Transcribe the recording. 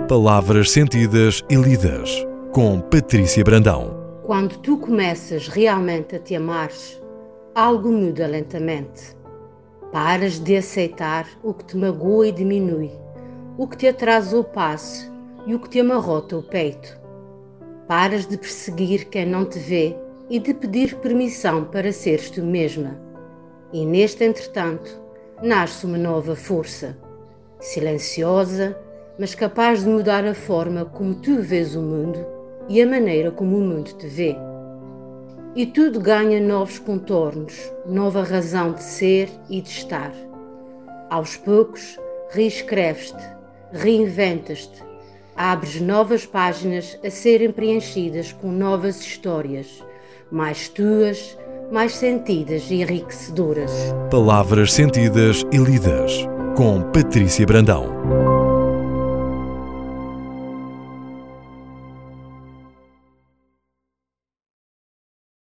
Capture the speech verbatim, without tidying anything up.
Palavras sentidas e lidas, com Patrícia Brandão. Quando tu começas realmente a te amares, algo muda lentamente. Paras de aceitar o que te magoa e diminui, o que te atrasa o passo e o que te amarrota o peito. Paras de perseguir quem não te vê e de pedir permissão para seres tu mesma. E neste entretanto, nasce uma nova força, silenciosa, mas capaz de mudar a forma como tu vês o mundo e a maneira como o mundo te vê. E tudo ganha novos contornos, nova razão de ser e de estar. Aos poucos, reescreves-te, reinventas-te, abres novas páginas a serem preenchidas com novas histórias, mais tuas, mais sentidas e enriquecedoras. Palavras sentidas e lidas, com Patrícia Brandão.